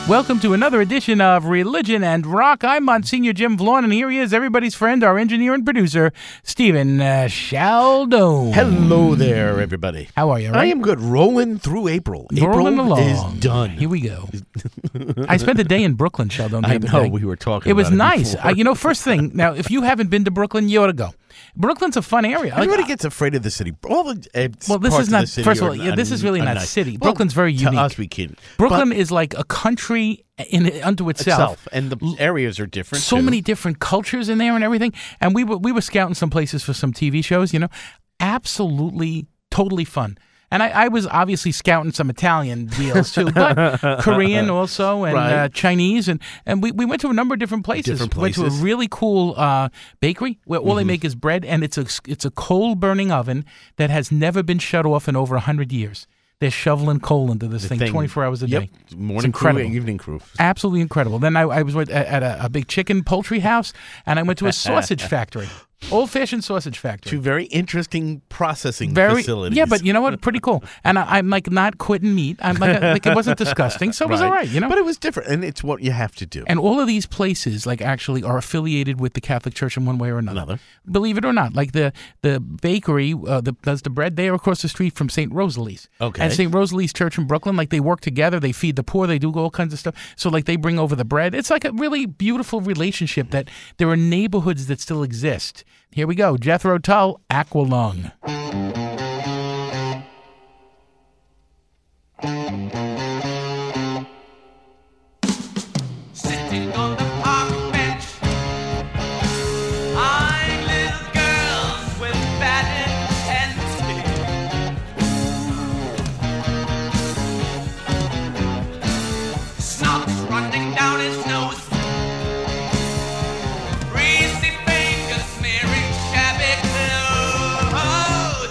Welcome to another edition of Religion and Rock. I'm Monsignor Jim Vaughn, and here he is, everybody's friend, our engineer and producer, Stephen Sheldon. Hello there, everybody. How are you? Right? I am good. Rolling through April. Rolling April along. is done. Here we go. I spent the day in Brooklyn, Sheldon. I know. We were talking about it. It was nice. before. First thing, now, if you haven't been to Brooklyn, you ought to go. Brooklyn's a fun area. Everybody gets afraid of the city. All the well, this parts is not. of the city First of all, are this is really not nice. city. Well, Brooklyn's very unique. To us, we can. Brooklyn is like a country unto itself. And the areas are different. So too. many different cultures in there and everything. And we were scouting some places for some TV shows. Absolutely, totally fun. And I was obviously scouting some Italian deals too, but Korean also, and Right. Chinese, and we went to a number of different places. Went to a really cool bakery where all they make is bread, and it's a coal burning oven that has never been shut off in over 100 years. They're shoveling coal into this thing 24 hours a day. Yep. Morning it's incredible. crew, evening crew. Absolutely incredible. Then I was at a big chicken poultry house, and I went to a sausage factory. Old-fashioned sausage factory. Two very interesting processing facilities. Yeah, but you know what? Pretty cool. And I'm like not quitting meat. I'm like it wasn't disgusting, so it was all right, But it was different, and it's what you have to do. And all of these places, like, actually are affiliated with the Catholic Church in one way or another. Believe it or not. Like the bakery that does the bread, they are across the street from St. Rosalie's. Okay. And St. Rosalie's Church in Brooklyn, like, they work together. They feed the poor. They do all kinds of stuff. So, like, they bring over the bread. It's like a really beautiful relationship that there are neighborhoods that still exist. Here we go. Jethro Tull, Aqualung. Sitting on the park bench, eyeing little girls with bad intent. Snot's running down his nose, greasy fingers smearing shabby clothes.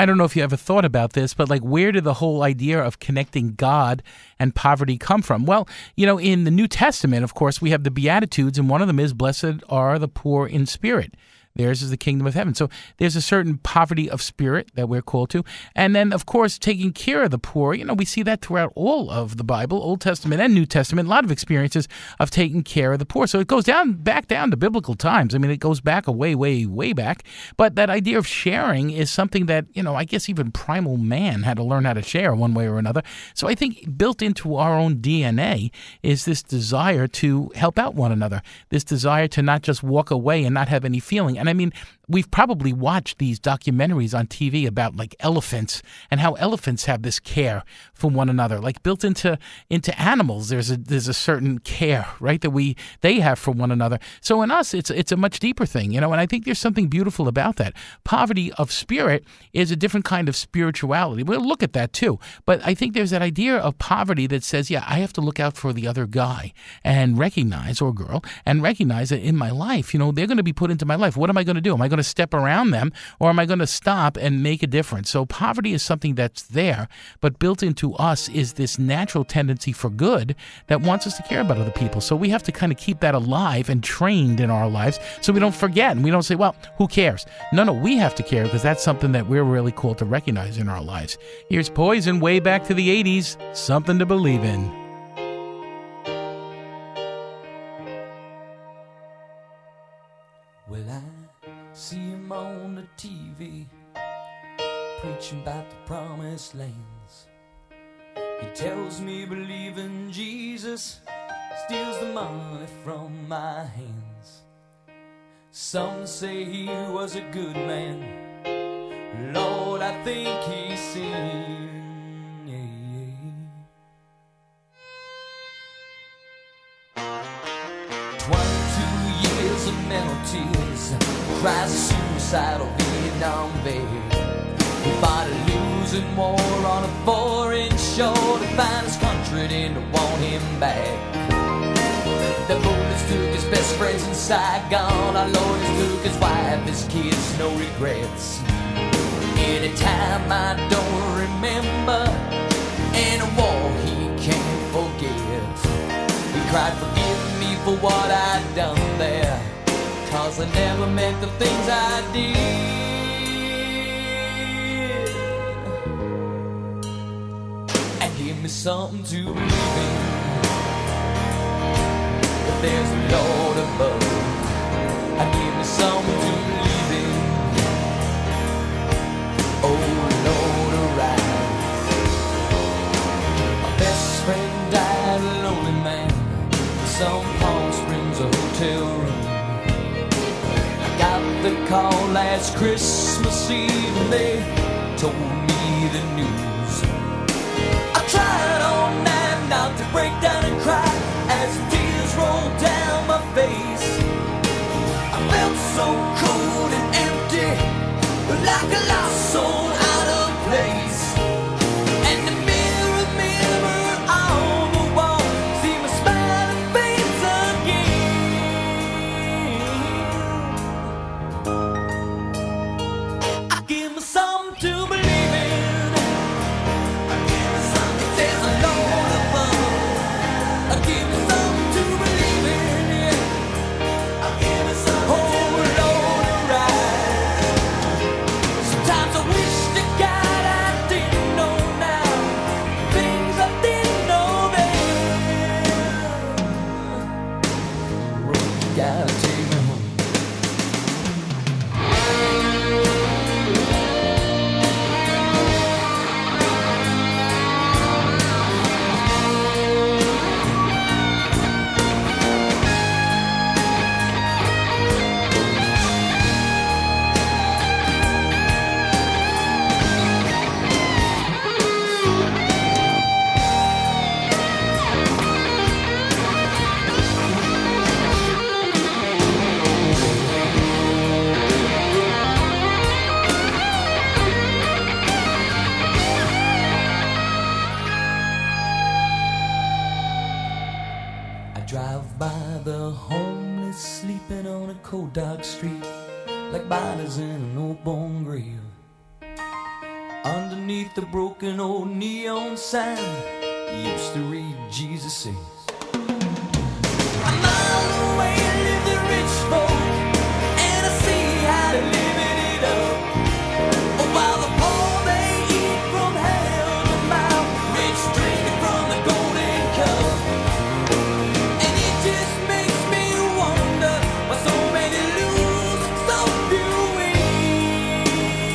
I don't know if you ever thought about this, but like, where did the whole idea of connecting God and poverty come from? Well, in the New Testament, of course, we have the Beatitudes, and one of them is, "Blessed are the poor in spirit. Theirs is the kingdom of heaven." So there's a certain poverty of spirit that we're called to. And then, of course, taking care of the poor. We see that throughout all of the Bible, Old Testament and New Testament, a lot of experiences of taking care of the poor. So it goes back down to biblical times. I mean, it goes back a way, way, way back. But that idea of sharing is something that, I guess even primal man had to learn how to share one way or another. So I think built into our own DNA is this desire to help out one another, this desire to not just walk away and not have any feeling. And I mean, we've probably watched these documentaries on TV about like elephants and how elephants have this care for one another, like built into animals. There's a certain care, right, that they have for one another. So in us, it's a much deeper thing, and I think there's something beautiful about that. Poverty of spirit is a different kind of spirituality. We'll look at that too. But I think there's that idea of poverty that says, yeah, I have to look out for the other guy and recognize, or girl, and recognize that in my life, they're going to be put into my life. What am I going to do? Am I going to step around them, or am I going to stop and make a difference? So poverty is something that's there, but built into us is this natural tendency for good that wants us to care about other people. So we have to kind of keep that alive and trained in our lives so we don't forget and we don't say, well, who cares? No, we have to care, because that's something that we're really called to recognize in our lives. Here's Poison, way back to the 80s, Something to Believe in. Well, I see him on the TV, preaching about the promised lands. He tells me believe in Jesus, steals the money from my hands. Some say he was a good man, Lord, I think he sinned. 22 years of mental tears, cries of suicidal Vietnam vet. He fought a losing war on a foreign shore to find his country didn't want him back. The bullets took his best friends in Saigon, our lawyers took his wife, his kids, no regrets. Anytime I don't remember, in a war he can't forget. He cried, forgive me for what I'd done there, 'cause I never meant the things I did. And give me something to believe in, that there's a Lord above. And give me something to believe in, oh Lord arise. My best friend died a lonely man in some Palm Springs hotel room. Got the call last Christmas Eve and they told me the news. I tried all night not to break down and cry as tears rolled down my face. I felt so cold and empty, like a lost soul out of place. And the mirror on the wall, see my smiling face again. I give me something to believe in. I give me something. There's a Lord above. I give me something to believe in. I give me something. Oh Lord, arise. Sometimes I wish to God I didn't know now things I didn't know then. Road, gotta take me home. I drive by the homeless sleeping on a cold dark street, like bodies in an old bone grave. Underneath the broken old neon sign, you used to read Jesus says, a mile away live the rich folk, and I see how they're living it up. While the poor they eat from hand to mouth, rich drinking from the golden cup. And it just makes me wonder why so many lose, so few win.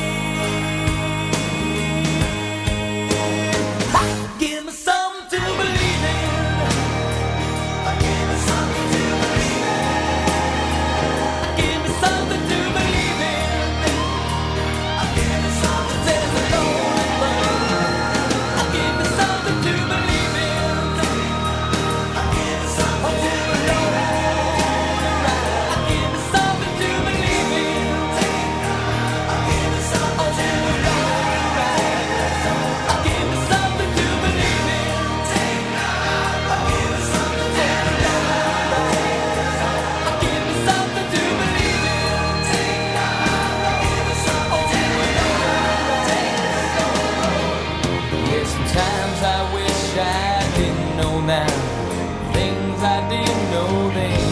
Give me something to believe in. Give me something to believe in. Give me something to believe in. Give me something. There's a lonely bird. Give me something to believe in. Give me something to believe in. Give me something to believe in. Give me something to believe in. Give me something to believe in. Give me something to give me something to believe in. Yeah, sometimes I wish I didn't know now things I didn't know then.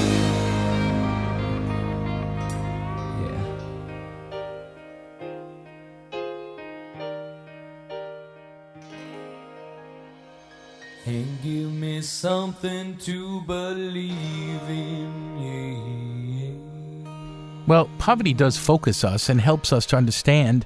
Yeah. And give me something to believe in. Yeah. Well, poverty does focus us and helps us to understand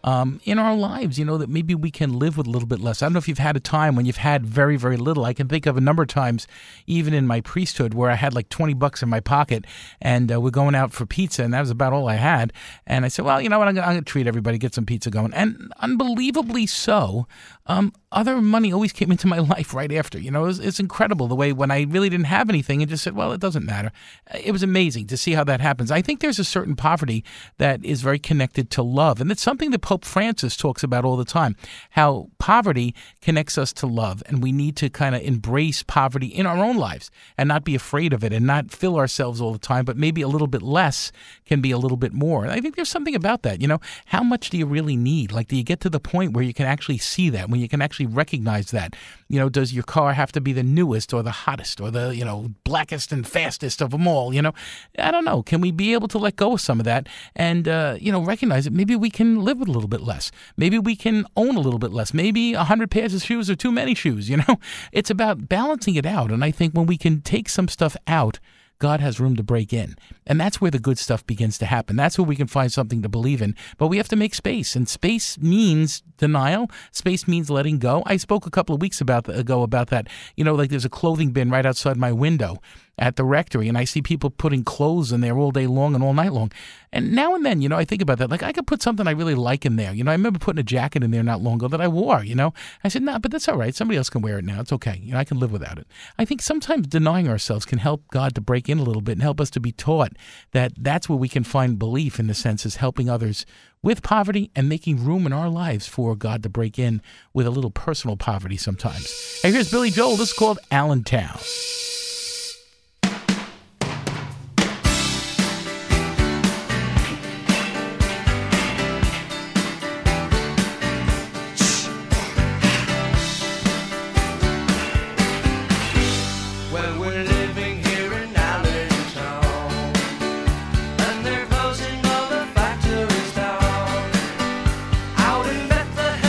in our lives, that maybe we can live with a little bit less. I don't know if you've had a time when you've had very, very little. I can think of a number of times, even in my priesthood, where I had like $20 in my pocket and we're going out for pizza, and that was about all I had. And I said, well, you know what, I'm going to treat everybody, get some pizza going. And unbelievably so, other money always came into my life right after. It's incredible the way when I really didn't have anything and just said, well, it doesn't matter. It was amazing to see how that happens. I think there's a certain poverty that is very connected to love. And it's something that Pope Francis talks about all the time, how poverty connects us to love. And we need to kind of embrace poverty in our own lives and not be afraid of it and not fill ourselves all the time, but maybe a little bit less can be a little bit more. And I think there's something about that. How much do you really need? Like, do you get to the point where you can actually see that, when you can actually recognize that? Does your car have to be the newest or the hottest or the, blackest and fastest of them all? I don't know. Can we be able to let go of some of that and, recognize that maybe we can live with a little bit less. Maybe we can own a little bit less. Maybe 100 pairs of shoes are too many shoes, It's about balancing it out. And I think when we can take some stuff out, God has room to break in. And that's where the good stuff begins to happen. That's where we can find something to believe in. But we have to make space. And space means denial. Space means letting go. I spoke a couple of weeks ago about that. Like there's a clothing bin right outside my window at the rectory, and I see people putting clothes in there all day long and all night long. And now and then, I think about that. Like, I could put something I really like in there. I remember putting a jacket in there not long ago that I wore, I said, nah, but that's all right. Somebody else can wear it now. It's okay. I can live without it. I think sometimes denying ourselves can help God to break in a little bit and help us to be taught that that's where we can find belief, in the sense is helping others with poverty and making room in our lives for God to break in with a little personal poverty sometimes. Hey, here's Billy Joel. This is called Allentown.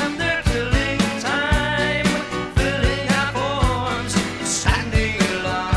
Standing alive.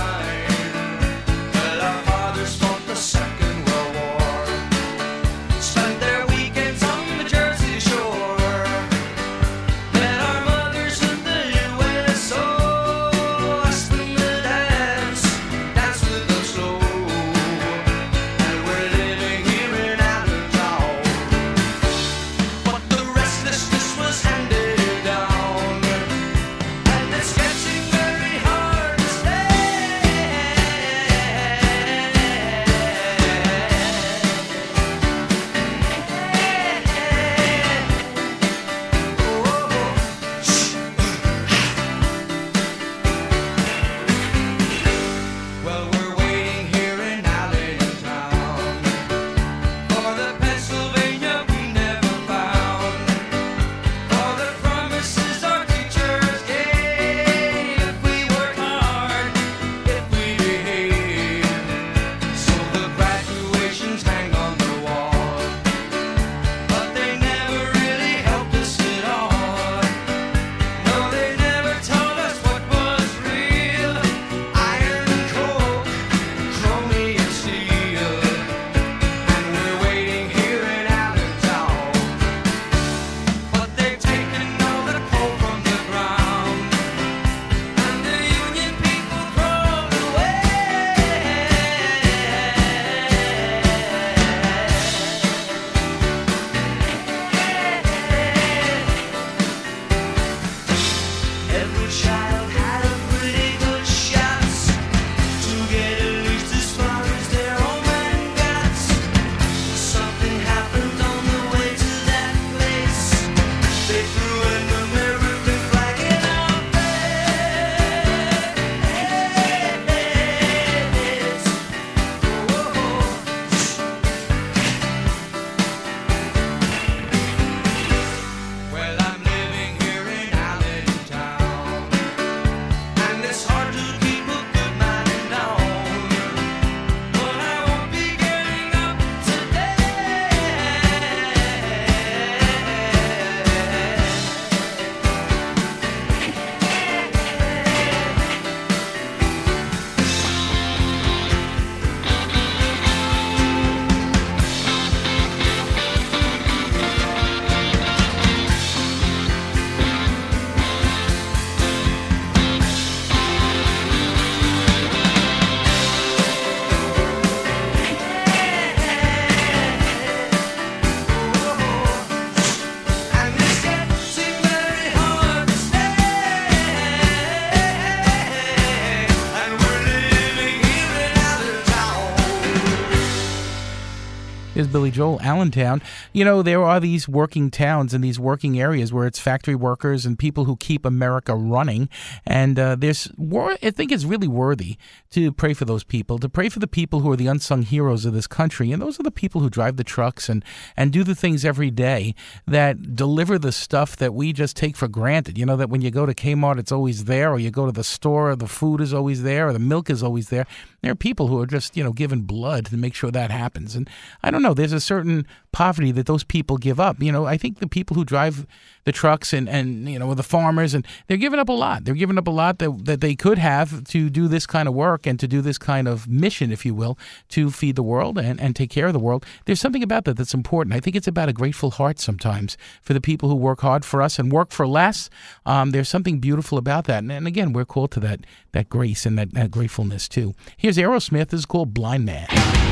Billy Joel, Allentown, there are these working towns and these working areas where it's factory workers and people who keep America running. And I think it's really worthy to pray for those people, to pray for the people who are the unsung heroes of this country. And those are the people who drive the trucks and do the things every day that deliver the stuff that we just take for granted. That when you go to Kmart, it's always there, or you go to the store, the food is always there, or the milk is always there. There are people who are just, giving blood to make sure that happens. And I don't know, there's a certain poverty that those people give up. I think the people who drive the trucks and the farmers, and they're giving up a lot. They're giving up a lot that they could have to do this kind of work and to do this kind of mission, if you will, to feed the world and take care of the world. There's something about that that's important. I think it's about a grateful heart sometimes for the people who work hard for us and work for less. There's something beautiful about that. And again, we're called to that grace and that gratefulness too. Here's Aerosmith. This is called Blind Man.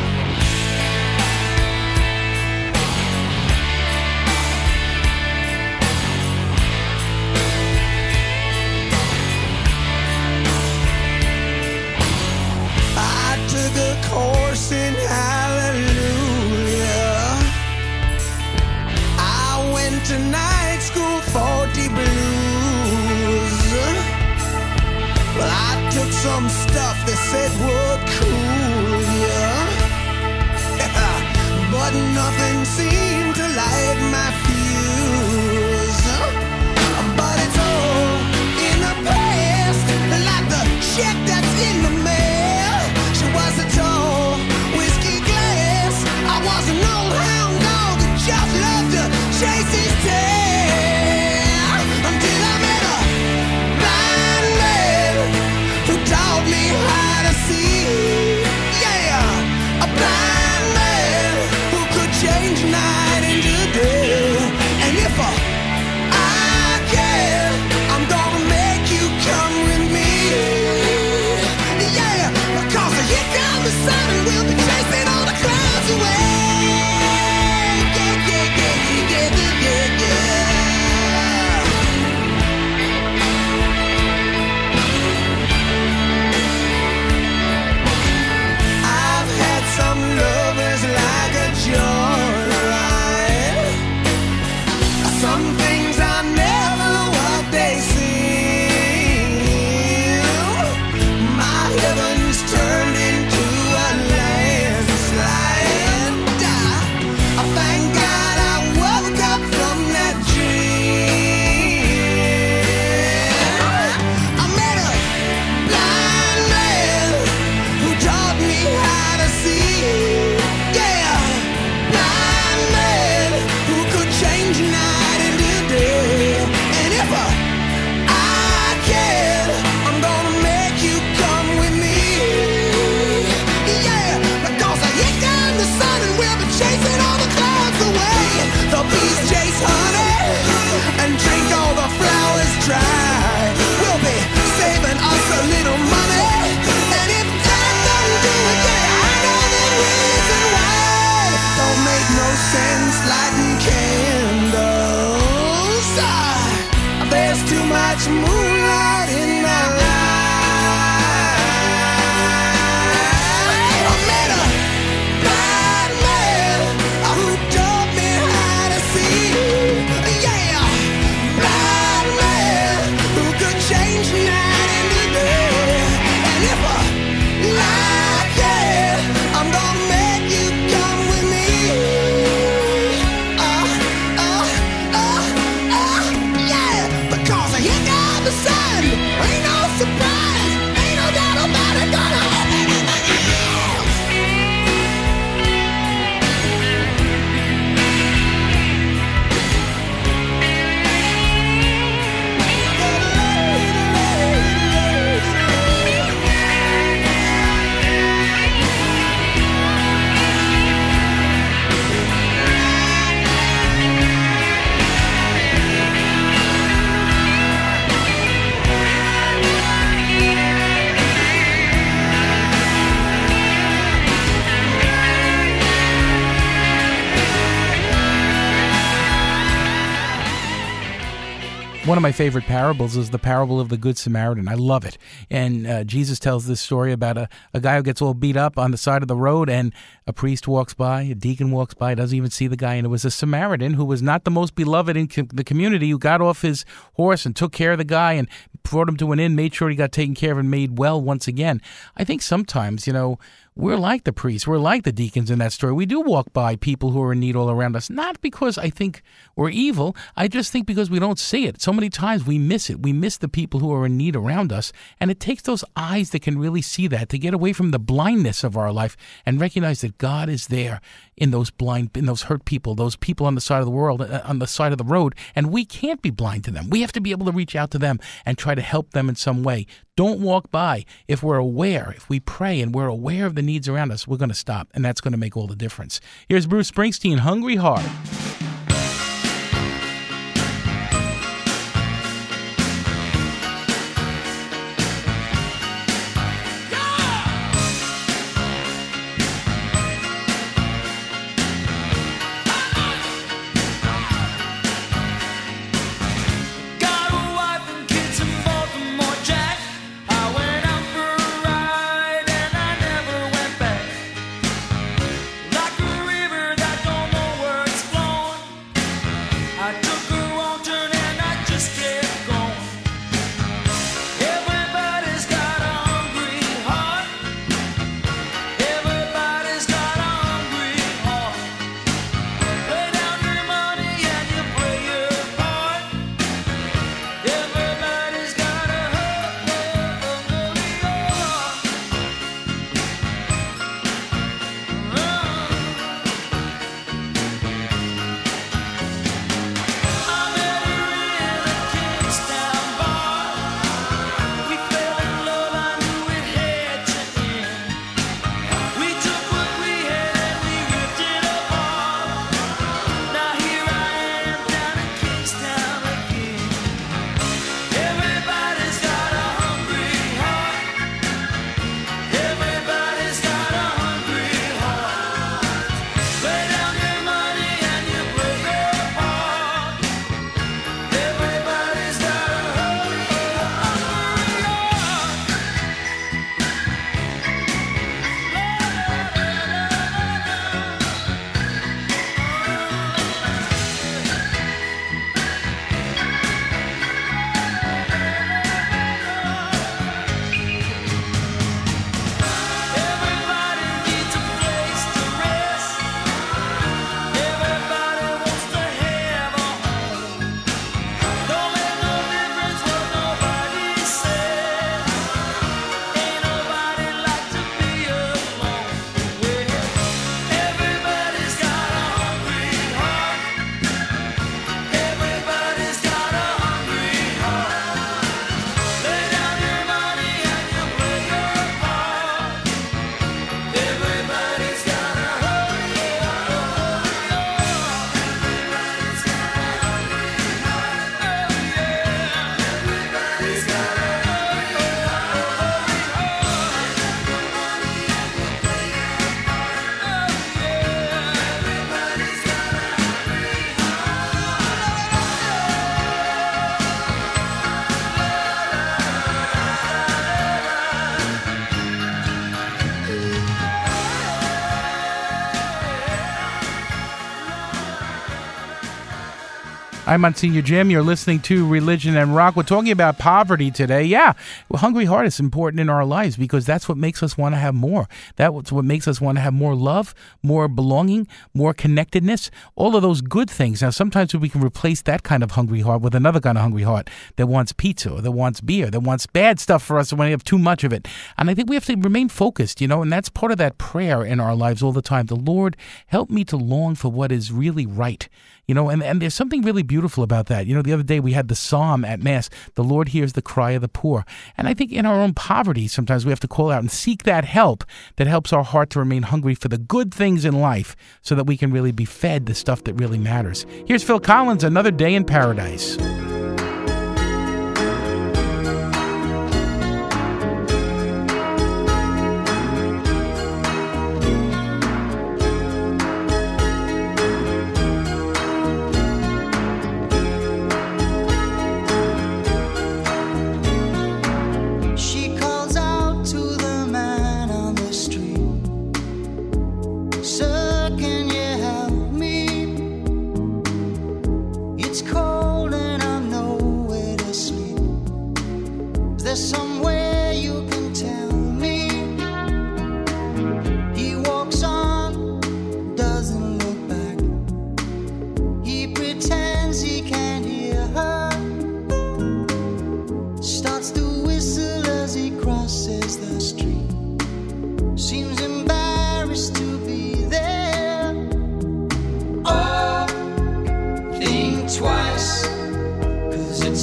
Course in hallelujah. I went to night school for the blues. Well, I took some stuff they said would cool ya, but nothing seemed to light my fuse. But it's all in the past, like the check that's in the mail. She was a tall whiskey glass. I was an old hound dog that just loved to chase his tail. Until I met a blind man who taught me how to see. Yeah, a blind man who could change night into day. And if I can, I'm gonna make you come with me. Yeah, because here comes the sun and we'll be chasing all the clouds away. Yeah, yeah, yeah, yeah, yeah, yeah. I've had some lovers like a joyride. Some things are never what they seem. My heaven's turned into a landslide. I thank God I woke up from that dream. I met a blind man who taught me how to see. Yeah, blind man who could change night into day. And if I can, I'm gonna make you come with me. Yeah, because here comes the sun and we'll be chasing all the clouds away. The bees chase honey and drink all the flowers dry. We'll be saving us a little money. And if that doesn't do it, yeah, I know the reason why. Don't make no sense lighting candles. There's too much moonlight in my life. I met a blind man who taught me how to see. Yeah, blind man who could change night into day. And if like it, I'm gonna make you come with me. Yeah, because here comes the sun. Ain't no surprise, ain't no doubt about it. Gonna happen in my house. One of my favorite parables is the parable of the Good Samaritan. I love it. And Jesus tells this story about a guy who gets all beat up on the side of the road, and A priest walks by, a deacon walks by, doesn't even see the guy, and it was a Samaritan who was not the most beloved in the community, who got off his horse and took care of the guy and brought him to an inn, made sure he got taken care of and made well once again. I think sometimes, we're like the priests, we're like the deacons in that story. We do walk by people who are in need all around us, not because I think we're evil, I just think because we don't see it. So many times we miss it. We miss the people who are in need around us, and it takes those eyes that can really see that to get away from the blindness of our life and recognize that God is there in those hurt people, those people on the side of the world, on the side of the road, and we can't be blind to them. We have to be able to reach out to them and try to help them in some way. Don't walk by. If we're aware, if we pray and we're aware of the needs around us, we're going to stop, and that's going to make all the difference. Here's Bruce Springsteen, Hungry Heart. I'm Monsignor Jim. You're listening to Religion and Rock. We're talking about poverty today. Yeah, well, Hungry Heart is important in our lives because that's what makes us want to have more. That's what makes us want to have more love, more belonging, more connectedness, all of those good things. Now, sometimes we can replace that kind of hungry heart with another kind of hungry heart that wants pizza or that wants beer, that wants bad stuff for us when we have too much of it. And I think we have to remain focused, and that's part of that prayer in our lives all the time. The Lord, help me to long for what is really right. And there's something really beautiful about that. The other day we had the psalm at Mass, the Lord hears the cry of the poor. And I think in our own poverty, sometimes we have to call out and seek that help that helps our heart to remain hungry for the good things in life so that we can really be fed the stuff that really matters. Here's Phil Collins, Another Day in Paradise.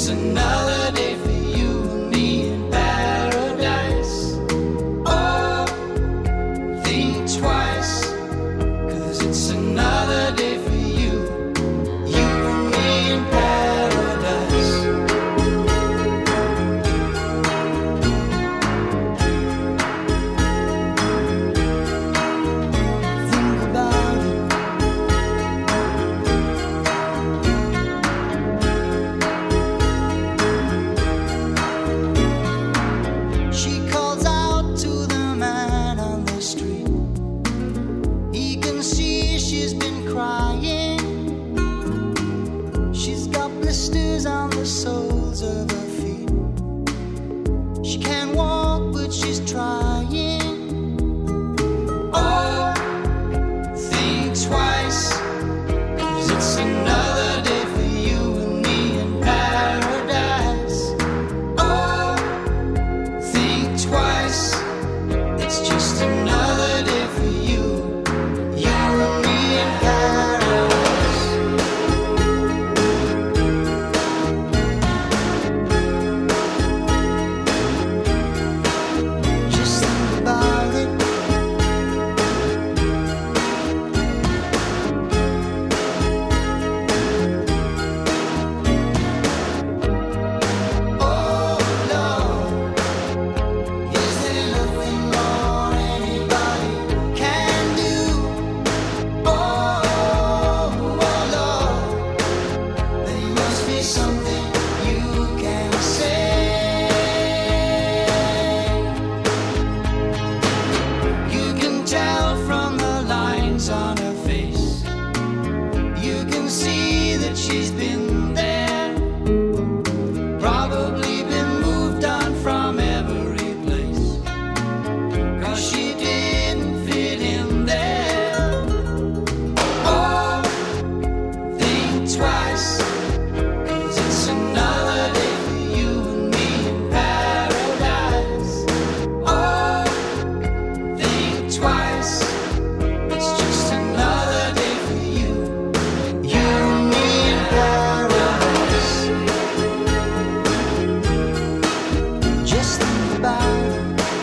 it's another day for you and me in paradise. Oh, think twice, 'cause it's another day for you and me in paradise. Think about it. She calls out to the man on the street. He can see she's been crying. She's got blisters on the soles of her feet. She can't walk, but she's trying. Oh, think twice, 'cause it's another day for you and me in paradise. Oh, think twice, it's just another day for you and me in paradise. Just think about it. Oh Lord, is there nothing more anybody can do? Oh Lord, there must be something you can say. You can tell from the lines on her face. You can see that she's been there. Probably been moved on from every place, 'cause she didn't fit in there. Oh, think twice, 'cause it's another day for you and me in paradise. Oh, think twice, it's just another day for you and me in paradise. Just think about it.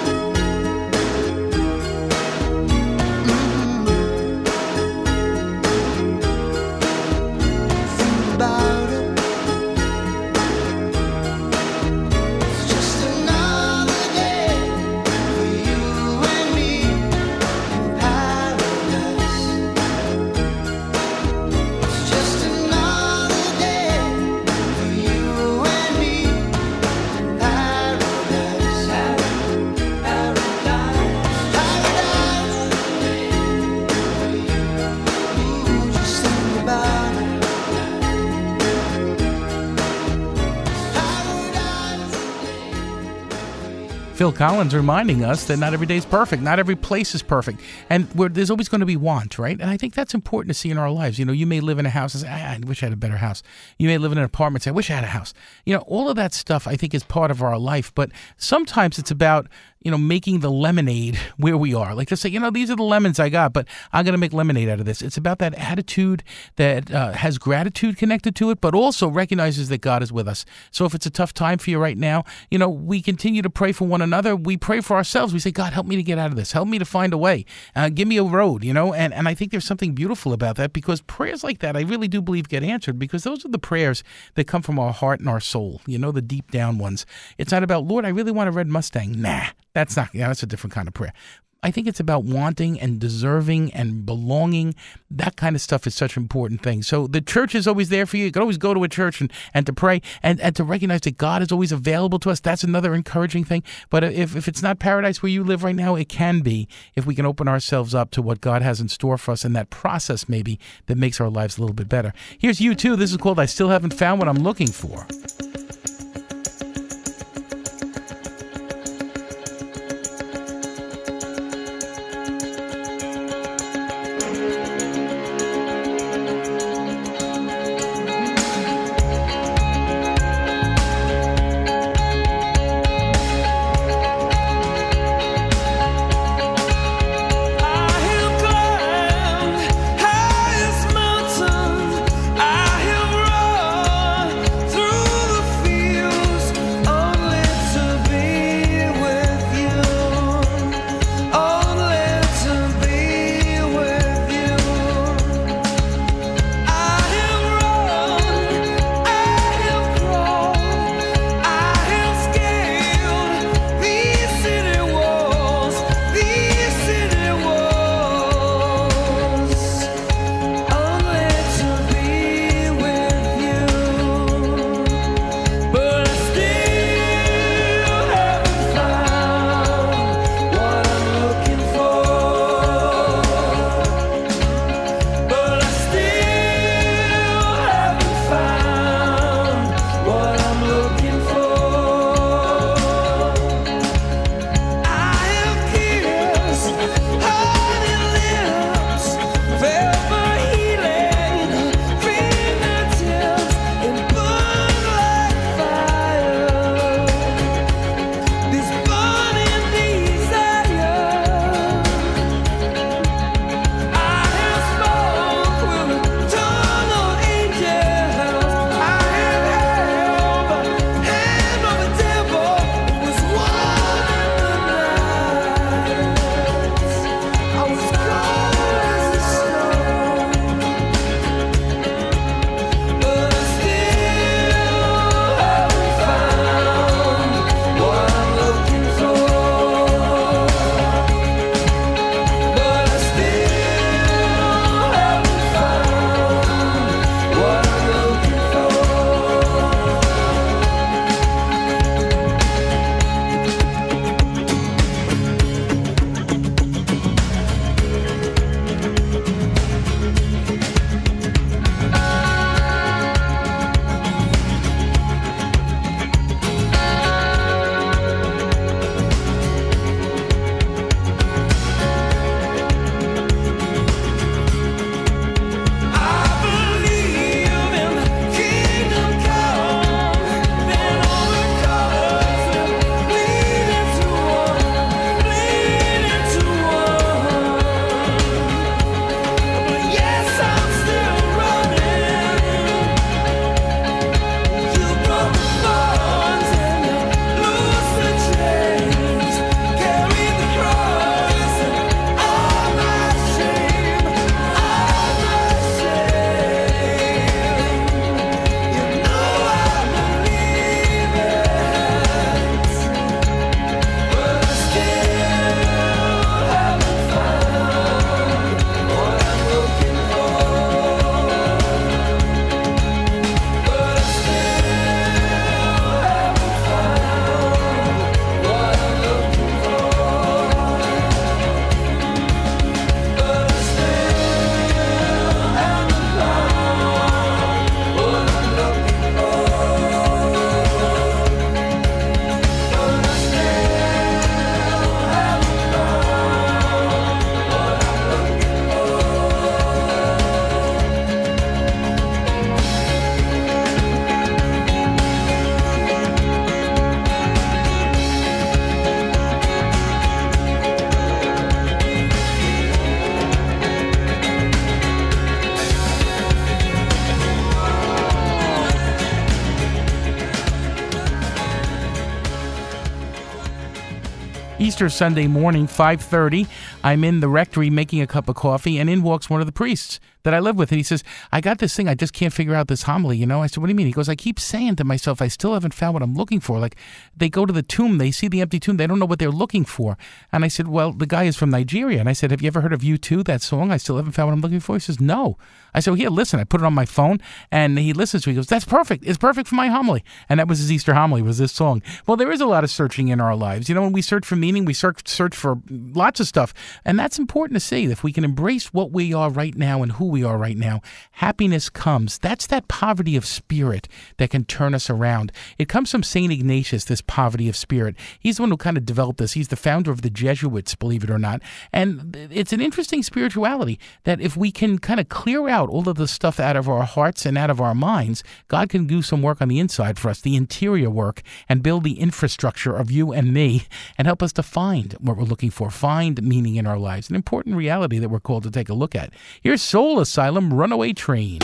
Think about it. It's just another day for you and me in paradise. It's just another day for you and me in paradise. Paradise. Ooh, just think about it. Paradise. Phil Collins reminding us that not every day is perfect. Not every place is perfect. And there's always going to be want, right? And I think that's important to see in our lives. You know, you may live in a house and say, I wish I had a better house. You may live in an apartment and say, I wish I had a house. You know, all of that stuff I think is part of our life. But sometimes it's about, you know, making the lemonade where we are. Like to say, you know, these are the lemons I got, but I'm going to make lemonade out of this. It's about that attitude that has gratitude connected to it, but also recognizes that God is with us. So if it's a tough time for you right now, you know, we continue to pray for one another. We pray for ourselves. We say, God, help me to get out of this. Help me to find a way. Give me a road, you know, and I think there's something beautiful about that, because prayers like that, I really do believe, get answered, because those are the prayers that come from our heart and our soul, you know, the deep down ones. It's not about, Lord, I really want a red Mustang. Nah. That's not, that's a different kind of prayer. I think it's about wanting and deserving and belonging. That kind of stuff is such an important thing. So the church is always there for you. You can always go to a church and to pray and to recognize that God is always available to us. That's another encouraging thing. But if it's not paradise where you live right now, it can be if we can open ourselves up to what God has in store for us, and that process maybe that makes our lives a little bit better. Here's U2. This is called I Still Haven't Found What I'm Looking For. Through Easter Sunday morning, 5:30. I'm in the rectory making a cup of coffee, and in walks one of the priests that I live with. And he says, I got this thing. I just can't figure out this homily, you know? I said, what do you mean? He goes, I keep saying to myself, I still haven't found what I'm looking for. Like, they go to the tomb, they see the empty tomb, they don't know what they're looking for. And I said, well, the guy is from Nigeria. And I said, have you ever heard of U2, that song, I Still Haven't Found What I'm Looking For? He says, no. I said, well, here, listen. I put it on my phone, and he listens to it. He goes, that's perfect. It's perfect for my homily. And that was his Easter homily, was this song. Well, there is a lot of searching in our lives. You know, when we search for meaning, we search for lots of stuff. And that's important to say. If we can embrace what we are right now and who we are right now, happiness comes. That's that poverty of spirit that can turn us around. It comes from St. Ignatius, this poverty of spirit. He's the one who kind of developed this. He's the founder of the Jesuits, believe it or not. And it's an interesting spirituality that if we can kind of clear out all of the stuff out of our hearts and out of our minds, God can do some work on the inside for us, the interior work, and build the infrastructure of you and me and help us to find what we're looking for, find meaning in our lives, an important reality that we're called to take a look at. Here's Soul Asylum, Runaway Train.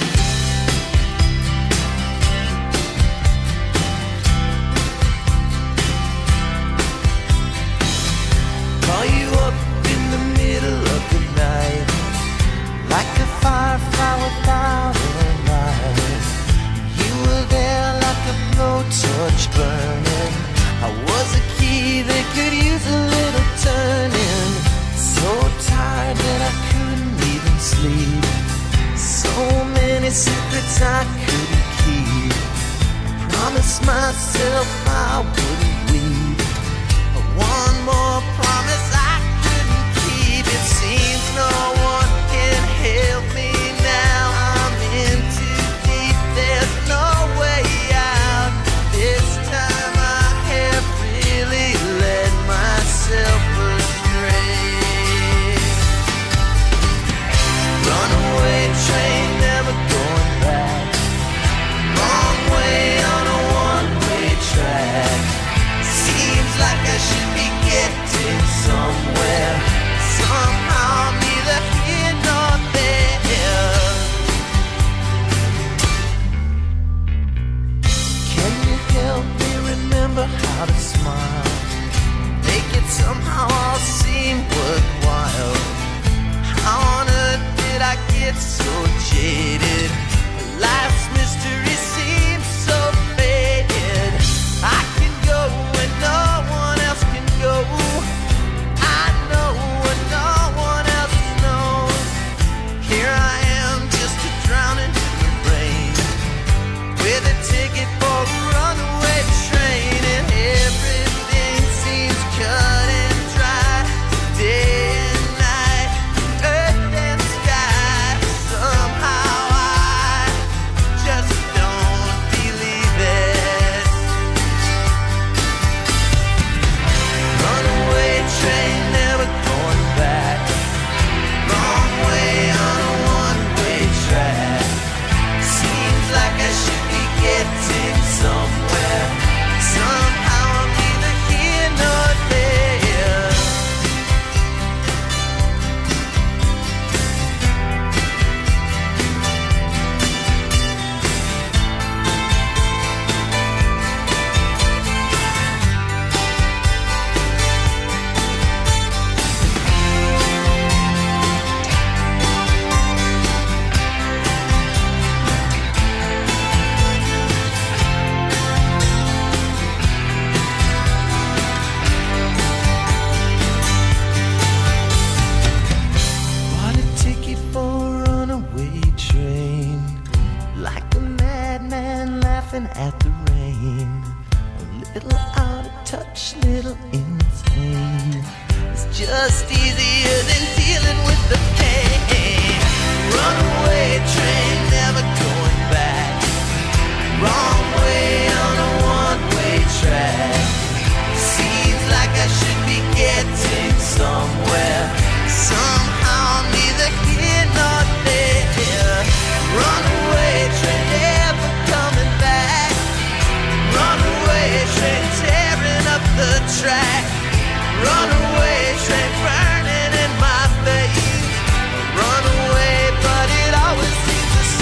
Call you up in the middle of the night, like a firefly without a light. You were there like a blowtorch burning. I was a key that could use a little turning. So tired that I couldn't even sleep. So many secrets I couldn't keep. Promised myself I wouldn't weep. One more promise I couldn't keep. It seems no one can help me now. I'm in too deep, there's no way out. This time I have really led myself astray. Runaway train, never going back. Wrong way on a one-way track. Seems like I should be getting somewhere. Somehow I'm neither here nor there. Can you help me remember how to smile? Make it somehow all seem worthwhile. How on earth did I get so jaded? Life's mystery seems so faded. I can go when no one else can go. I know when no one else knows. Here I am, just a drowning in the rain, with a ticket for a runaway train, and everything seems cut and dry. Day and night, earth and sky. Somehow I just don't believe it. Runaway train, never going back. Wrong way on a one-way track. Seems like I should be getting somewhere. Somehow I'm neither here nor there. Bought a ticket for a runaway train, like a madman laughing at the rain. A little out of touch, little insane. It's just easier than dealing with the pain. Runaway train, never going back. Wrong way on a one-way track. Seems like I should be getting somewhere. Somehow I'm neither here nor there. Runaway train, never coming back. Runaway train, tearing up the track. Runaway train, burning in my face. Runaway, but it always seems the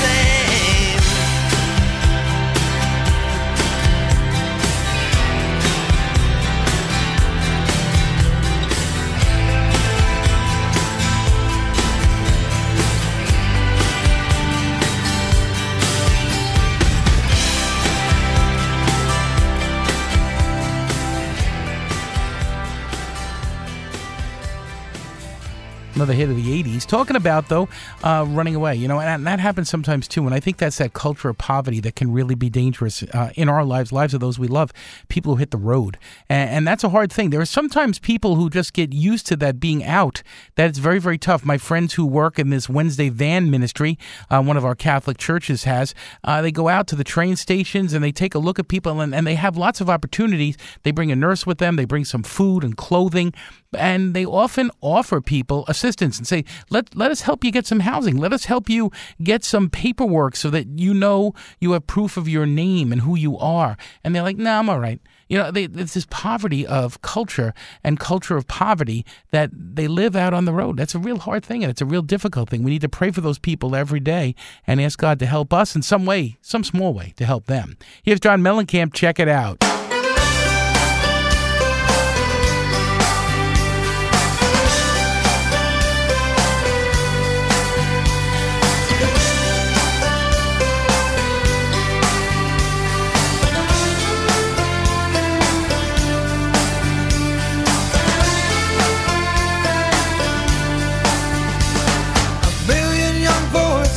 another hit of the 80s. Talking about, though, running away, and that happens sometimes, too. And I think that's that culture of poverty that can really be dangerous in our lives of those we love, people who hit the road. And that's a hard thing. There are sometimes people who just get used to that being out, that it's very, very tough. My friends who work in this Wednesday van ministry, one of our Catholic churches has, they go out to the train stations and they take a look at people, and they have lots of opportunities. They bring a nurse with them. They bring some food and clothing. And they often offer people assistance and say, let us help you get some housing. Let us help you get some paperwork so that you have proof of your name and who you are. And they're like, no, I'm all right. It's this poverty of culture and culture of poverty that they live out on the road. That's a real hard thing, and it's a real difficult thing. We need to pray for those people every day and ask God to help us in some way, some small way, to help them. Here's John Mellencamp. Check it out.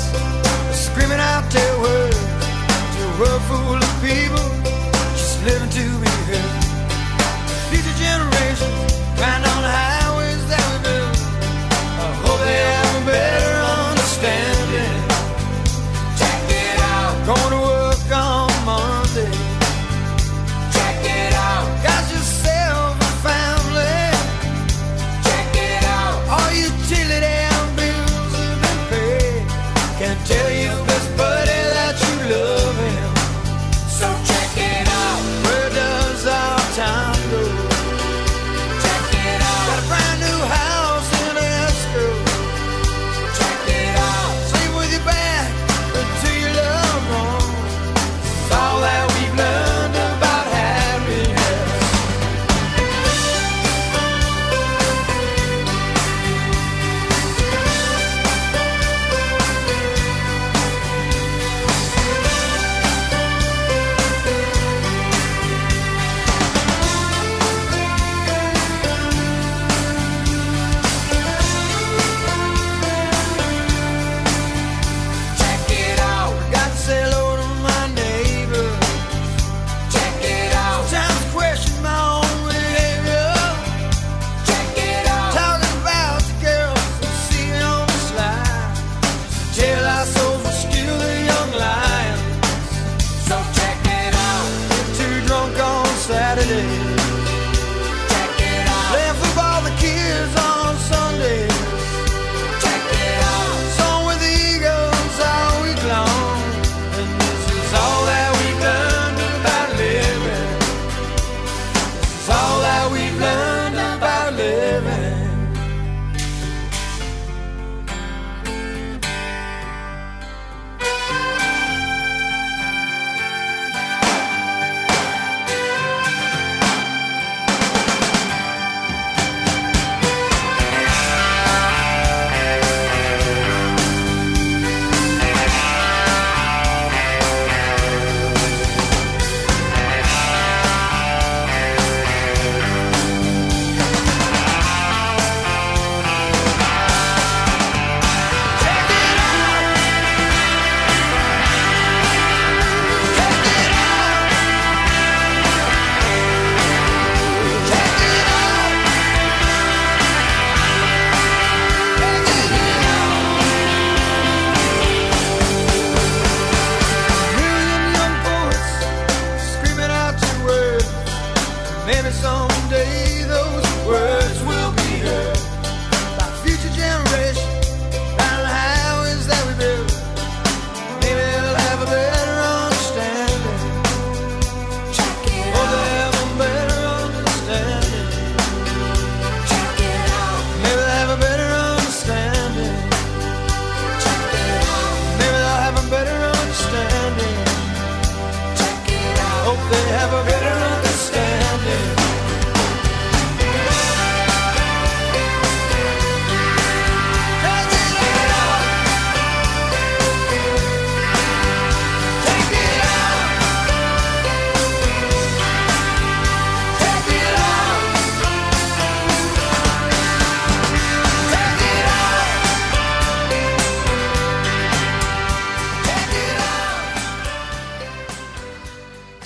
Full of people just living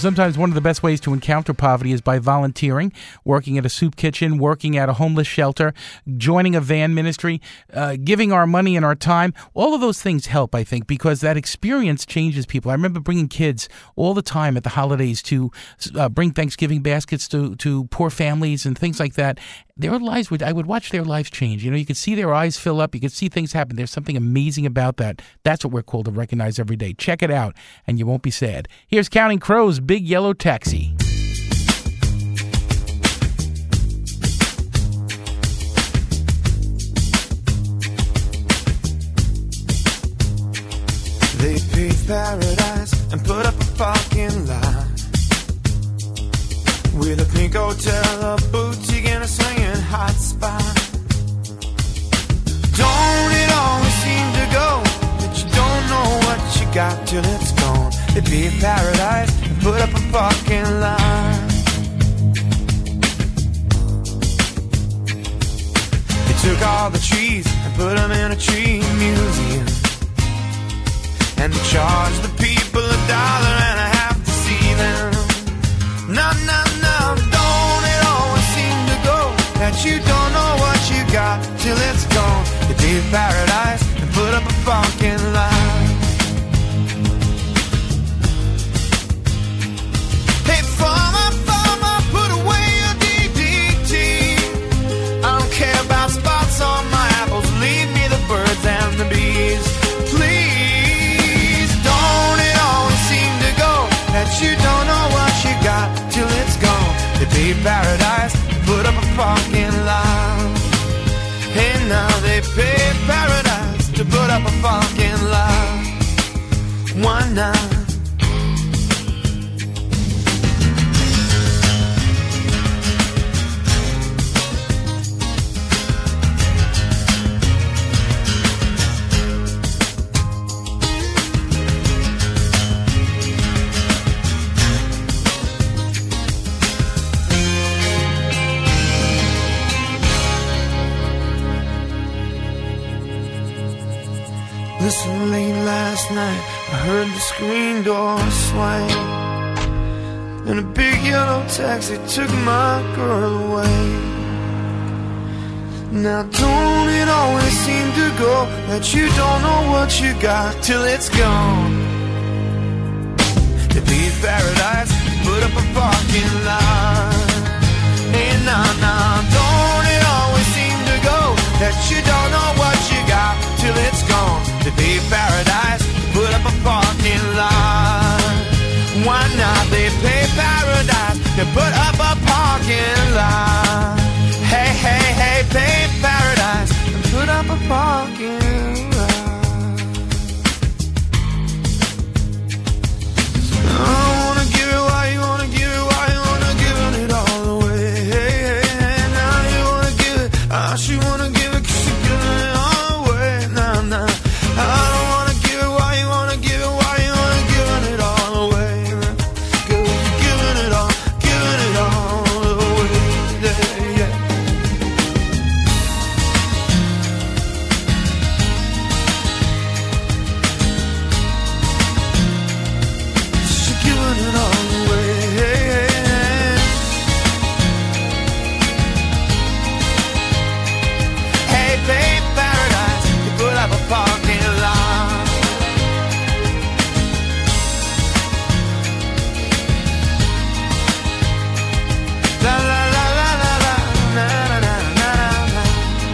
Sometimes one of the best ways to encounter poverty is by volunteering, working at a soup kitchen, working at a homeless shelter, joining a van ministry, giving our money and our time. All of those things help, I think, because that experience changes people. I remember bringing kids all the time at the holidays to bring Thanksgiving baskets to poor families and things like that. Their lives I would watch their lives change. You could see their eyes fill up. You could see things happen. There's something amazing about that. That's what we're called to recognize every day. Check it out, and you won't be sad. Here's Counting Crows' Big Yellow Taxi. They paved paradise and put up a parking lot with a pink hotel, a boutique, and a swinging hot spot. Don't it always seem to go that you don't know what you got till it's gone? They paved paradise and put up a parking lot. They took all the trees and put them in a tree museum, and they charged the people $1.50 to see them. No, no, no, don't it always seem to go that you don't know what you got till it's gone? They paved paradise and put up a parking lot. Hey, farmer, put away your DDT. I don't care about spots on my apples. Leave me the birds and the bees, please. Don't it always seem to go that you don't know what you got till it's gone? They paved paradise, put up a parking lot. Hey, now they paved paradise to put up a parking lot. Why not? Listen, late last night I heard the screen door swing, and a big yellow taxi took my girl away. Now don't it always seem to go that you don't know what you got till it's gone? They paved paradise, put up a parking lot. Hey, nah, don't it always seem to go that you don't know what you got till it's gone? They paved paradise, put up a parking lot. Why not? They paved paradise, they put up a parking lot. Hey, hey, hey, paved paradise, and put up a parking lot. I don't wanna give it, why you wanna give it, why you wanna give it all away? Hey, hey, hey, now you wanna give it, she wanna give it 'cause she giving it all away. Nah, nah, I don't wanna give it, why you wanna give it, why you wanna give it all away? Giving it all away, yeah, yeah. She giving it all away, hey, hey, hey. Hey, babe, paradise, you put up a parking lot. La la la la la la, na na na na na.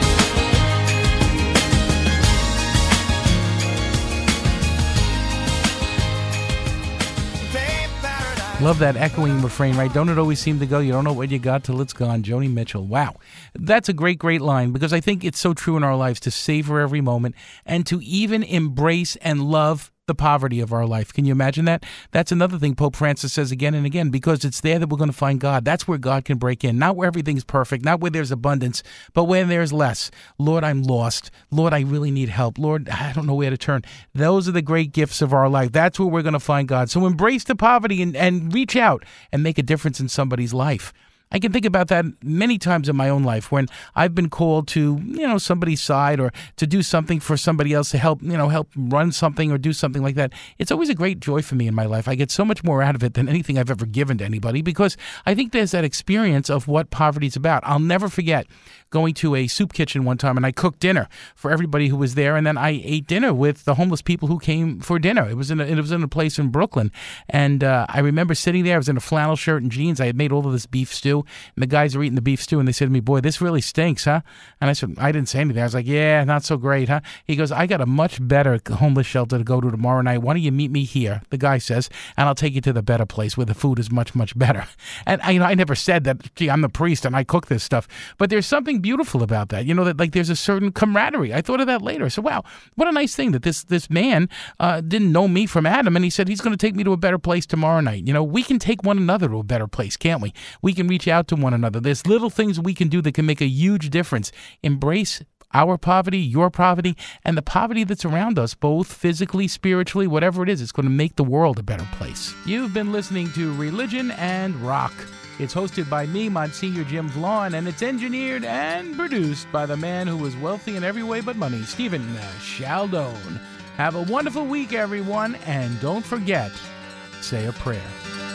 Babe, paradise. Love that echoing refrain, right? Don't it always seem to go, you don't know what you got till it's gone. Joni Mitchell. Wow. That's a great, great line, because I think it's so true in our lives to savor every moment and to even embrace and love the poverty of our life. Can you imagine that? That's another thing Pope Francis says again and again, because it's there that we're going to find God. That's where God can break in. Not where everything's perfect, not where there's abundance, but where there's less. Lord, I'm lost. Lord, I really need help. Lord, I don't know where to turn. Those are the great gifts of our life. That's where we're going to find God. So embrace the poverty and reach out and make a difference in somebody's life. I can think about that many times in my own life when I've been called to, somebody's side or to do something for somebody else to help run something or do something like that. It's always a great joy for me in my life. I get so much more out of it than anything I've ever given to anybody because I think there's that experience of what poverty's about. I'll never forget going to a soup kitchen one time and I cooked dinner for everybody who was there, and then I ate dinner with the homeless people who came for dinner. It was in a place in Brooklyn, and I remember sitting there. I was in a flannel shirt and jeans. I had made all of this beef stew, and the guys were eating the beef stew, and they said to me, "Boy, this really stinks, huh?" And I said, I didn't say anything. I was like, "Yeah, not so great, huh?" He goes, "I got a much better homeless shelter to go to tomorrow night. Why don't you meet me here?" The guy says, "And I'll take you to the better place where the food is much, much better." And I never said that, gee, I'm the priest and I cook this stuff, but there's something beautiful about that. That like there's a certain camaraderie. I thought of that later. So wow, what a nice thing that this man didn't know me from Adam, and he said he's going to take me to a better place tomorrow night. We can take one another to a better place, can't we? We can reach out to one another. There's little things we can do that can make a huge difference. Embrace our poverty, your poverty, and the poverty that's around us, both physically, spiritually, whatever it is. It's going to make the world a better place. You've been listening to Religion and Rock. It's hosted by me, Monsignor Jim Vaughn, and it's engineered and produced by the man who is wealthy in every way but money, Stephen Chaldone. Have a wonderful week, everyone, and don't forget, say a prayer.